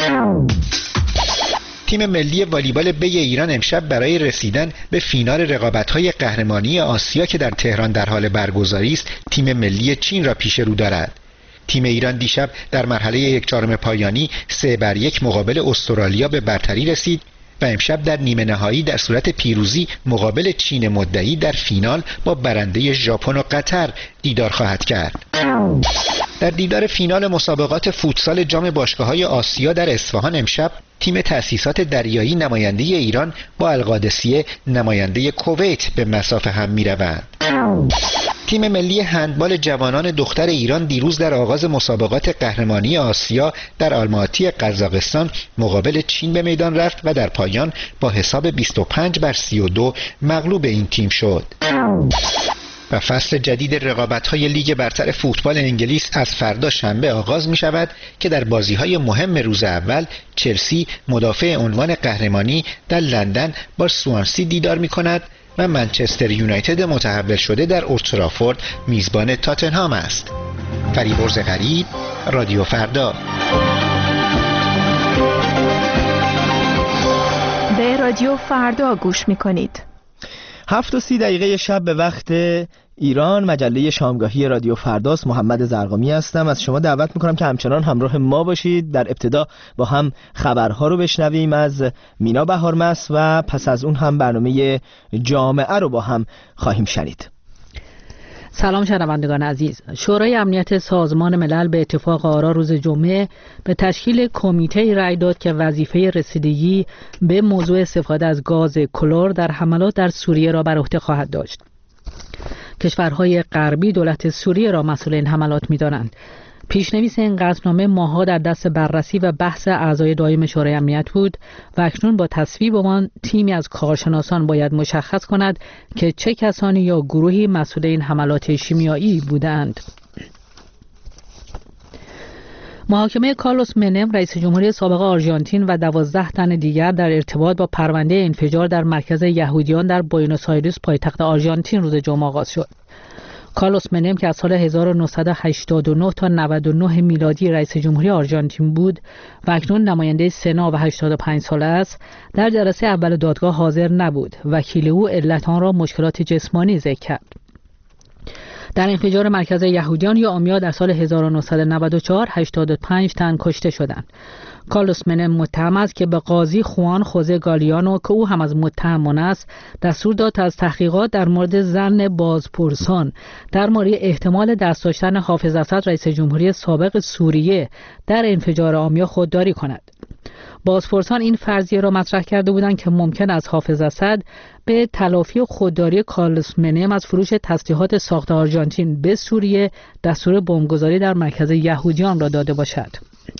تیم ملی والیبال بی ایران امشب برای رسیدن به فینال رقابت‌های قهرمانی آسیا که در تهران در حال برگزاری است، تیم ملی چین را پیش رو دارد. تیم ایران دیشب در مرحله یک چهارم پایانی سه بر یک مقابل استرالیا به برتری رسید و امشب در نیمه نهایی در صورت پیروزی مقابل چین مدعی در فینال با برنده ژاپن و قطر دیدار خواهد کرد. در دیدار فینال مسابقات فوتسال جام باشگاه‌های آسیا در اصفهان امشب تیم تأسیسات دریایی نماینده ایران با القادسیه نماینده کویت به مسافه هم می‌روند. تیم ملی هندبال جوانان دختر ایران دیروز در آغاز مسابقات قهرمانی آسیا در آلماتی قزاقستان مقابل چین به میدان رفت و در پایان با حساب بیست و پنج بر سی و دو مغلوب این تیم شد. و فصل جدید رقابت‌های لیگ برتر فوتبال انگلیس از فردا شنبه آغاز می‌شود که در بازی‌های مهم روز اول چلسی مدافع عنوان قهرمانی در لندن با سوانسی دیدار می‌کند و منچستر یونایتد متحول شده در اولد ترافورد میزبان تاتنهام است. فریبرز غریب، رادیو فردا. به رادیو فردا گوش می‌کنید. هفت و سی دقیقه شب به وقت ایران، مجله شامگاهی رادیو فرداست. محمد زرقامی هستم. از شما دعوت میکنم که همچنان همراه ما باشید. در ابتدا با هم خبرها رو بشنویم از مینا بهارمس و پس از اون هم برنامه جامعه رو با هم خواهیم شنید. سلام شنوندگان عزیز. شورای امنیت سازمان ملل به اتفاق آرا روز جمعه به تشکیل کمیته رأی داد که وظیفه رسیدگی به موضوع استفاده از گاز کلور در حملات در سوریه را بر عهده خواهد داشت. کشورهای غربی دولت سوریه را مسئول این حملات می‌دانند. پیشنویس این قطعنامه ماه‌ها در دست بررسی و بحث اعضای دائم شورای امنیت بود و اکنون با تصویب آن تیمی از کارشناسان باید مشخص کند که چه کسانی یا گروهی مسئول این حملات شیمیایی بودند. محاکمه کارلوس منم رئیس جمهوری سابق آرژانتین و دوازده تن دیگر در ارتباط با پرونده انفجار در مرکز یهودیان در بوئنوس آیرس پایتخت آرژانتین روز جمعه آغاز شد. کارلوس منم که از سال هزار و نهصد و هشتاد و نه تا نود و نه میلادی رئیس جمهوری آرژانتین بود و اکنون نماینده سنا و هشتاد و پنج ساله است، در جلسه اول دادگاه حاضر نبود. وکیل او علت آن را مشکلات جسمانی ذکر کرد. در انفجار مرکز یهودیان یا آمیا در سال هزار و نهصد و نود و چهار هشتاد و پنج تن کشته شدند. کارلوس منم متهم است که به قاضی خوان خوزه گالیانو که او هم از متهمان است دستور داد تا از تحقیقات در مورد زن بازپرسان در مورد احتمال دست داشتن حافظ اسد رئیس جمهوری سابق سوریه در انفجار آمیا خودداری کند. بازپرسان این فرضیه را مطرح کرده بودند که ممکن است حافظ اسد به تلافی خودداری کارلوس منم از فروش تسلیحات ساخت آرژانتین به سوریه دستور بمبگذاری در مرکز یهودیان را داده باشد.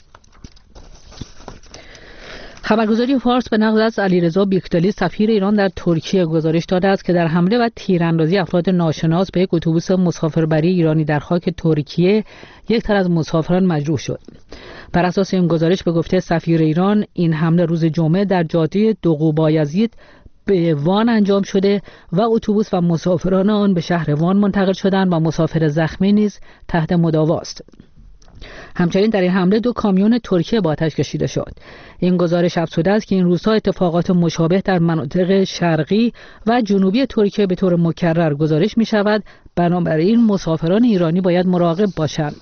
خبرگزاری فارس به نقل از علیرضا بیکدلی سفیر ایران در ترکیه گزارش داده است که در حمله و تیراندازی افراد ناشناس به یک اتوبوس مسافربری ایرانی در خاک ترکیه یک تن از مسافران مجروح شد. بر اساس این گزارش به گفته سفیر ایران این حمله روز جمعه در جاده دوقو بایزید به وان انجام شده و اتوبوس و مسافران آن به شهر وان منتقل شدند و مسافر زخمی نیز تحت مداوا است. همچنین در این حمله دو کامیون ترکیه با آتش کشیده شد. این گزارش افزوده است که این روزها اتفاقات مشابه در مناطق شرقی و جنوبی ترکیه به طور مکرر گزارش می شود. بنابراین مسافران ایرانی باید مراقب باشند.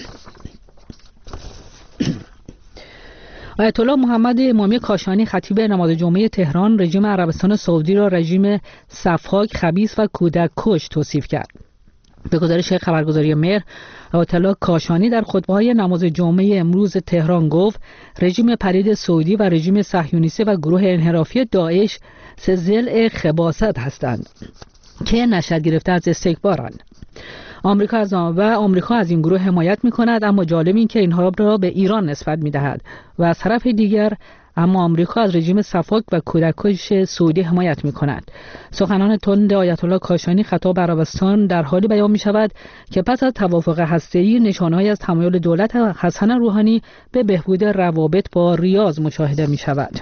آیت الله محمد امامی کاشانی خطیب نماز جمعه تهران رژیم عربستان سعودی را رژیم سفاک، خبیث و کودک کش توصیف کرد. به گزارش خبرگزاری مهر، آیت الله کاشانی در خطبه‌های نماز جمعه امروز تهران گفت رژیم پلید سعودی و رژیم صهیونیستی و گروه انحرافی داعش سه ضلع خباثت هستند که نشأت گرفته از استکبارند. آمریکا از و آمریکا از این گروه حمایت می‌کند، اما جالب این که اینها را به ایران نسبت می‌دهد و از طرف دیگر اما آمریکا از رژیم سفاک و کودککش سعودی حمایت می‌کند. سخنان تند آیت الله کاشانی خطاب به عربستان در حالی بیان می‌شود که پس از توافق هسته‌ای نشانه‌هایی از تمایل دولت حسن روحانی به بهبود روابط با ریاض مشاهده می‌شود.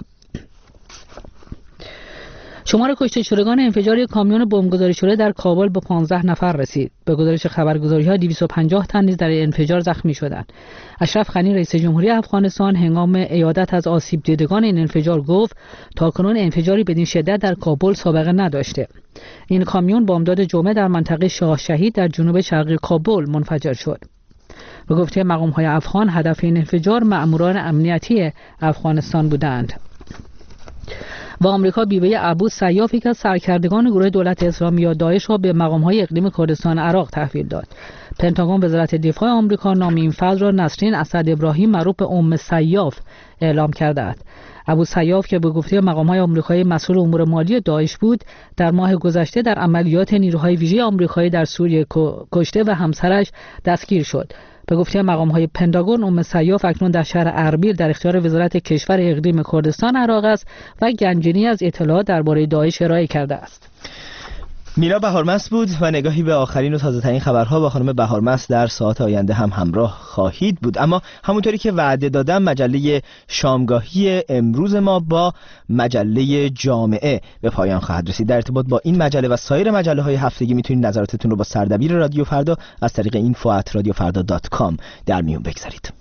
شمار کشته شدگان انفجار یک کامیون بمبگذاری شده در کابل به پانزده نفر رسید. به گزارش خبرگزاری‌ها دویست و پنجاه تن نیز در انفجار زخمی شدند. اشرف غنی رئیس جمهوری افغانستان هنگام عیادت از آسیب دیدگان این انفجار گفت تاکنون انفجاری بدین شدت در کابل سابقه نداشته. این کامیون بامداد جمعه در منطقه شاه شهید در جنوب شرقی کابل منفجر شد. به گفته مقام‌های افغان هدف این انفجار مأموران امنیتی افغانستان بودند. و آمریکا بیوه ابو سیاف یک از سرکردگان گروه دولت اسلامی یا داعش را به مقام‌های اقلیم کردستان عراق تحویل داد. پنتاگون وزارت دفاع آمریکا نام این فرد را نسرین اسد ابراهیم معروف به ام سیاف اعلام کرده است. ابو سیاف که به گفته مقام‌های آمریکایی مسئول امور مالی داعش بود، در ماه گذشته در عملیات نیروهای ویژه آمریکایی در سوریه کشته و همسرش دستگیر شد. به گفته مقام‌های پنتاگون، ام سیاف اکنون در شهر اربیل در اختیار وزارت کشور اقلیم کردستان عراق است و گنجینی از اطلاعات درباره داعش ارائه کرده است. میرا بهارمست بود و نگاهی به آخرین و تازه‌ترین خبرها با خانم بهارمست در ساعات آینده هم همراه خواهید بود. اما همونطوری که وعده دادم، مجله شامگاهی امروز ما با مجله جامعه به پایان خواهد رسید. در ارتباط با این مجله و سایر مجله‌های هفتگی میتونید نظراتتون رو با سردبیر رادیو فردا از طریق اینفو ات رادیو فردا دات کام در میون بگذارید.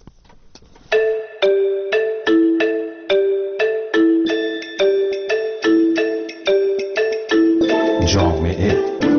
جامعه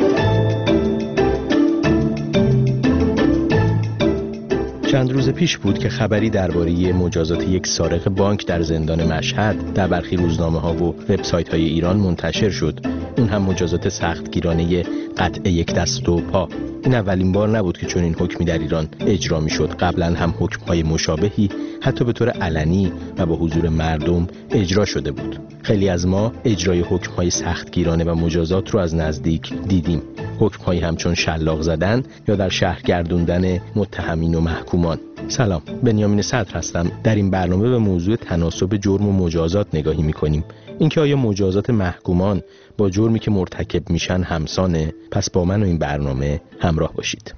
چند روز پیش بود که خبری درباره مجازات یک سارق بانک در زندان مشهد در برخی روزنامه‌ها و وبسایت‌های ایران منتشر شد. اون هم مجازات سختگیرانه قطع یک دست و پا. این اولین بار نبود که چنین حکمی در ایران اجرا می‌شد. قبلا هم حکم‌های مشابهی حتی به طور علنی و با حضور مردم اجرا شده بود. خیلی از ما اجرای حکم‌های سختگیرانه و مجازات رو از نزدیک دیدیم. حکم‌هایی همچون شلاق زدن یا در شهر گردوندن متهمین و محکومان. سلام، بنیامین صدر هستم. در این برنامه به موضوع تناسب جرم و مجازات نگاهی می‌کنیم. اینکه آیا مجازات محکومان با جرمی که مرتکب میشن همسانه؟ پس با من و این برنامه همراه باشید.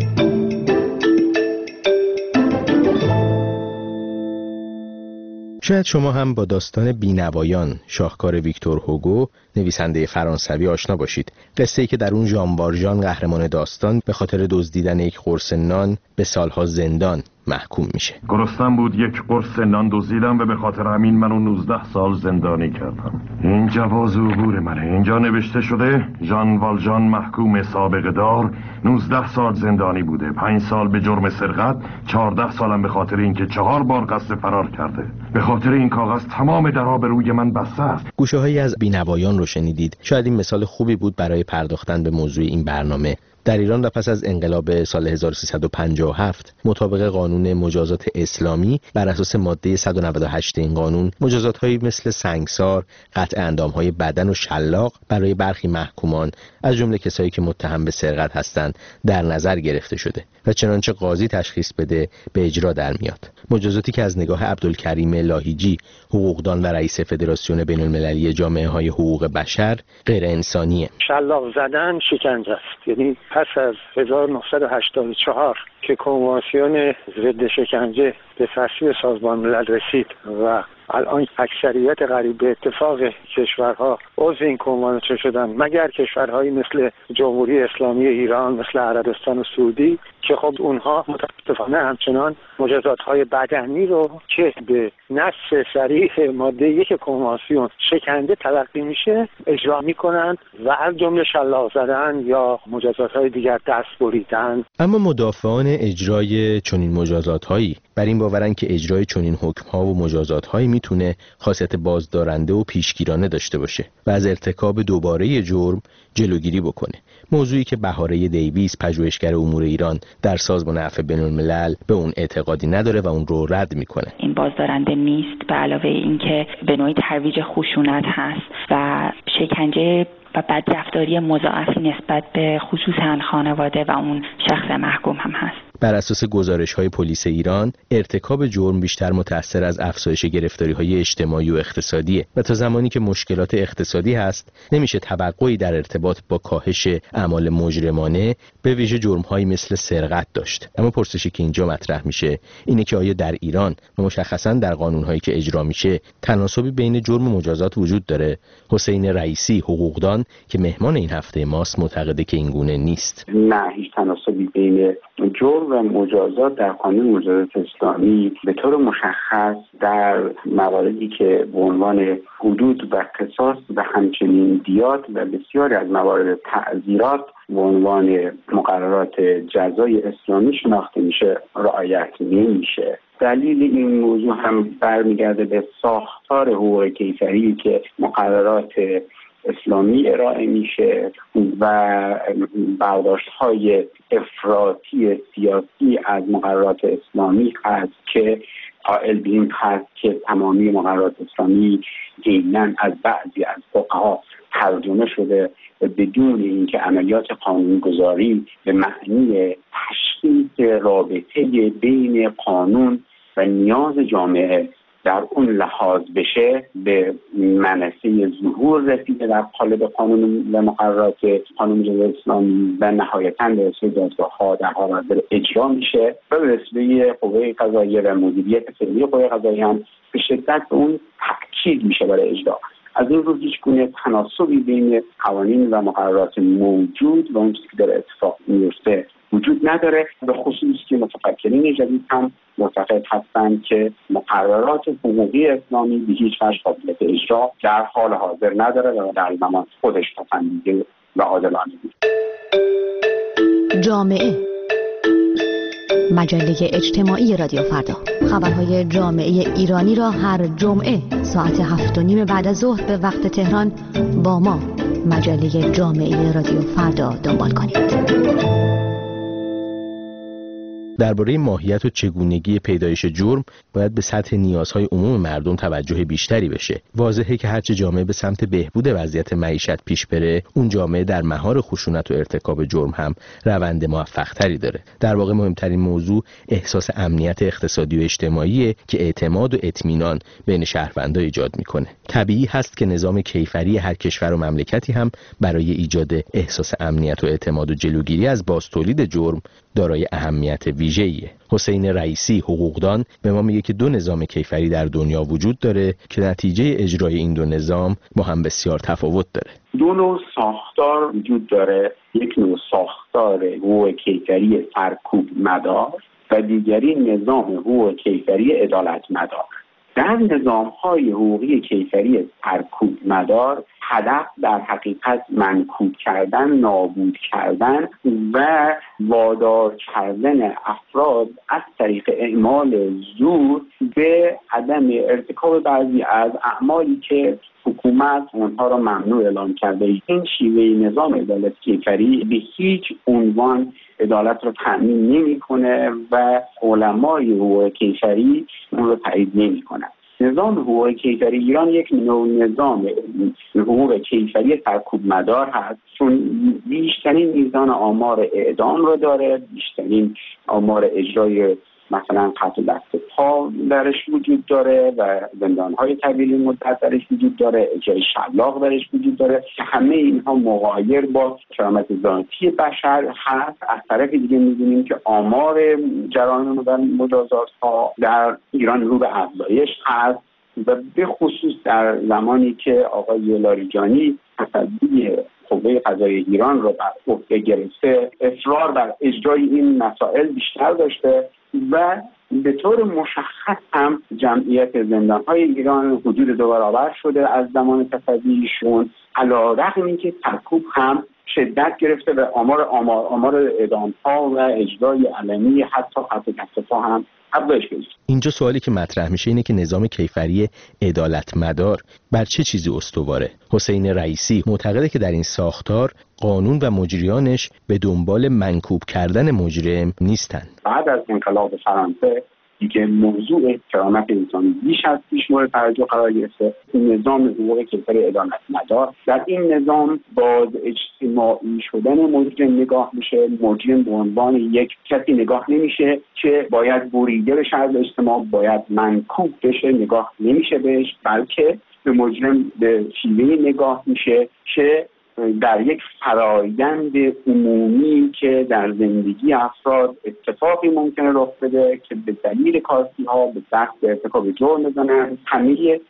شاید شما هم با داستان بینوایان شاهکار ویکتور هوگو نویسنده فرانسوی آشنا باشید. قصه‌ای که در اون ژان والژان قهرمان داستان به خاطر دزدیدن یک قرص نان به سالها زندان محکوم میشه. گرسنم بود، یک قرص نان دزدیدم و به خاطر همین منو نوزده سال زندانی کردم. این جواز عبور منه. اینجا نوشته شده ژان والژان محکوم سابقه دار نوزده سال زندانی بوده. پنج سال به جرم سرقت، چهارده سالم به خاطر اینکه چهار بار قصد فرار کرده. به خاطر این کاغذ تمام درها به روی من بسته است. گوشه‌هایی از بینوایان رو شنیدید. شاید این مثال خوبی بود برای پرداختن به موضوع این برنامه. در ایران و پس از انقلاب سال هزار و سیصد و پنجاه و هفت مطابق قانون مجازات اسلامی بر اساس ماده صد و نود و هشت این قانون مجازات‌هایی مثل سنگسار، قطع اندام‌های بدن و شلاق برای برخی محکومان از جمله کسایی که متهم به سرقت هستند در نظر گرفته شده و چنانچه قاضی تشخیص بده به اجرا در میاد. مجازاتی که از نگاه عبدالکریم لاهیجی، حقوقدان و رئیس فدراسیون بین‌المللی جامعه‌های حقوق بشر، غیر انسانیه. شلاق زدن شکنجه است. یعنی پس از هزار و نهصد و هشتاد و چهار که کنوانسیون ضد شکنجه به تصویب سازمان ملل رسید و الان اکثریت قریب به اتفاق کشورها عضو این کنوانسیون شدن، مگر کشورهایی مثل جمهوری اسلامی ایران، مثل عربستان و سعودی که خب اونها متاسفانه همچنان مجازات‌های بدنی رو که به نص صریح ماده یک کنوانسیون شکنجه تلقی میشه اجرا میکنن و از جمله شلاق زدن یا مجازات‌های دیگر دست بریدن. اما مدافعان اجرای چنین مجازات‌هایی بر این باورن که اجرای چنین حکم‌ها و مجازات‌هایی میتونه خاصیت بازدارنده و پیشگیرانه داشته باشه و از ارتکاب دوباره جرم جلوگیری بکنه. موضوعی که بهاره دیویس، پژوهشگر امور ایران در سازمان عفو بین‌الملل، به اون اعتقادی نداره و اون رو رد میکنه. این بازدارنده نیست، به علاوه اینکه به نوعی ترویج خشونت هست و شکنجه و بدرفتاری مضاعفی نسبت به خصوصاً خانواده و اون شخص محکوم هم هست. بر اساس گزارش‌های پلیس ایران، ارتکاب جرم بیشتر متأثر از افزایش گرفتاری‌های اجتماعی و اقتصادیه و تا زمانی که مشکلات اقتصادی هست، نمیشه توقعی در ارتباط با کاهش اعمال مجرمانه به ویژه جرم‌هایی مثل سرقت داشت. اما پرسشی که اینجا مطرح میشه اینه که آیا در ایران و مشخصاً در قانون‌هایی که اجرا میشه تناسبی بین جرم و مجازات وجود داره؟ حسین رئیسی، حقوقدان که مهمان این هفته ماست، معتقده که این گونه نیست. نه، هیچ تناسبی بین جرم و مجازات در قانون مجازات اسلامی به طور مشخص در مواردی که به عنوان حدود و قصاص و همچنین دیات و بسیاری از موارد تعزیرات به عنوان مقررات جزای اسلامی شناخته میشه رعایت نمیشه. دلیل این موضوع هم برمیگرده به ساختار حقوق کیفری که مقررات اسلامی ارائه میشه و برداشت‌های افراطی سیاسی از مقررات اسلامی هست که قائل به این هست که تمامی مقررات اسلامی ضمناً از بعضی از فقها ترجمه شده بدون اینکه عملیات قانونگذاری به معنی تشخیص رابطه بین قانون و نیاز جامعه در اون لحاظ بشه به منصه ظهور رسیده در قالب قانون و مقررات قانون جمهوری اسلامی و نهایتاً به وسیله دادگاه‌ها در حال اجرا میشه و به وسیله قوه قضاییه و مدیریت فعلی قوه قضاییه هم به شدت اون تاکید میشه برای اجرا. از این رو هیچ گونه تناسبی بین قوانین و مقررات موجود و اون چیزی که در اتفاق میفته وجود نداره. به خصوص که متفکرین جدید هم معتقد هستند که مقررات حقوقی اسلامی به هیچ وجه قابلیت اجرا در حال حاضر نداره و در زمان خودش پسندیده و عادلانه بود. جامعه، مجله اجتماعی رادیو فردا، خبرهای جامعه ایرانی را هر جمعه ساعت هفت و نیم بعد از ظهر به وقت تهران با ما مجله جامعه رادیو فردا دنبال کنید. درباره ماهیت و چگونگی پیدایش جرم باید به سطح نیازهای عموم مردم توجه بیشتری بشه. واضحه که هرچه جامعه به سمت بهبود وضعیت معیشت پیش بره، اون جامعه در مهار خشونت و ارتکاب جرم هم روند موفق‌تری داره. در واقع مهمترین موضوع احساس امنیت اقتصادی و اجتماعی که اعتماد و اطمینان بین شهروندان ایجاد میکنه. طبیعی هست که نظام کیفری هر کشور و مملکتی هم برای ایجاد احساس امنیت و اعتماد و جلوگیری از بازتولید جرم دارای اهمیت ویژه‌ایه. حسین رئیسی حقوقدان به ما میگه که دو نظام کیفری در دنیا وجود داره که نتیجه اجرای این دو نظام با هم بسیار تفاوت داره. دو نوع ساختار وجود داره، یک نوع ساختار حقوق کیفری سرکوب مدار و دیگری نظام حقوق کیفری عدالت مدار. در نظام‌های حقوقی کیفری سرکوب مدار هدف در حقیقت منکوب کردن، نابود کردن و وادار کردن افراد از طریق اعمال زور به عدم ارتکاب بعضی از اعمالی که حکومت اونها را ممنوع اعلام کرده. این شیوه نظام عدالت کیفری به هیچ عنوان عدالت را تأمین نمی‌کنه و علمای حقوق کیفری اون را تایید نمی‌کنند. نظام حقوق کیفری ایران یک نوع نظام حقوق کیفری سرکوب مدار هست، چون بیشترین میزان آمار اعدام رو داره، بیشترین آمار اجرای مثلا قتل دست پا درش وجود داره و زندان‌های طویل مدت درش وجود داره، اجرای شلاق درش وجود داره که همه اینها مغایر با کرامت ذاتی بشر هست. از طرف دیگه می‌بینیم که آمار جرایم و مجازات‌ها در ایران رو به افزایش هست و به خصوص در زمانی که آقای لاریجانی تصدی قوه قضاییه ایران رو بر عهده گرفته، اصرار بر اجرای این مسائل بیشتر داشته و به طور مشخص هم جمعیت زندان‌های ایران حدود دو برابر شده از زمان تصدی ایشون، علی‌رغم اینکه سرکوب هم شدت گرفته و آمار آمار آمار اعدام‌ها و اجرای علنی حتی قتل دست پا هم افزایش پیدا کرده. اینجا سوالی که مطرح میشه اینه که نظام کیفری عدالت مدار بر چه چیزی استواره؟ حسین رئیسی معتقده که در این ساختار قانون و مجریانش به دنبال منکوب کردن مجرم نیستن. بعد از انقلاب فرانسه دیگه موضوع کرامت انسانی بیش از پیش مورد توجه قرار گرفته. این نظام حقوق کیفری عدالت مدار، در این نظام باز اجتماعی شدن مجرم نگاه میشه. مجرم به عنوان یک کسی نگاه نمیشه که باید بریده بشه از اجتماع، باید منکوب بشه نگاه نمیشه بهش، بلکه به مجرم به شیوه نگاه میشه که در یک فرایند عمومی که در زندگی افراد اتفاقی ممکنه رخ بده که به دلیل کاستی ها به دست به ارتکاب جرم بزنن، همه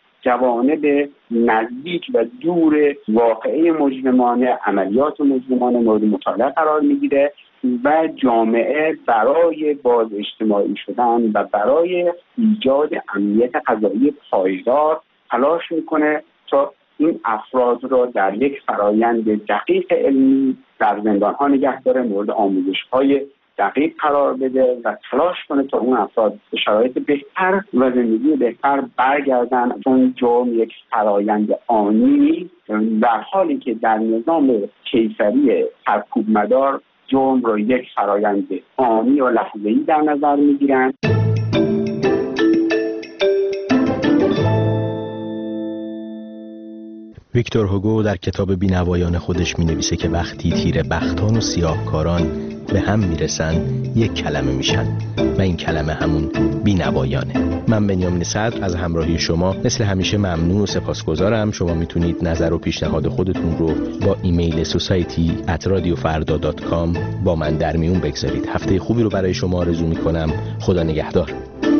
جوانب نزدیک و دور واقعه مجرمانه، عملیات مجرمانه مورد مطالعه قرار میگیره و جامعه برای باز اجتماعی شدن و برای ایجاد امنیت قضایی پایدار تلاش میکنه تا این افراد را در یک فرایند دقیق علمی در زندان‌ها نگه داره، مورد آموزش‌های دقیق قرار بده و تلاش کنه تا اون افراد به شرایط بهتر و زندگی بهتر برگردن. چون جرم یک فرایند آنی، در حالی که در نظام کیفری سرکوب مدار جرم را یک فرایند آنی و لحظه‌ای در نظر می‌گیرند. ویکتور هوگو در کتاب بینوایان خودش می نویسه که وقتی تیره بختان و سیاهکاران به هم میرسن یک کلمه میشن و این کلمه همون بینوایانه. من بنیامین صدر از همراهی شما مثل همیشه ممنون و سپاسگزارم. شما میتونید نظر و پیشنهاد خودتون رو با ایمیل سوسایتی ات رادیو فردا دات کام با من در میون بگذارید. هفته خوبی رو برای شما آرزو میکنم. خدا نگهدار.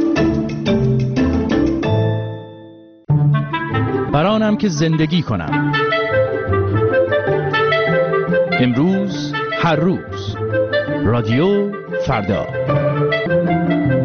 برانم که زندگی کنم، امروز هر روز، رادیو فردا.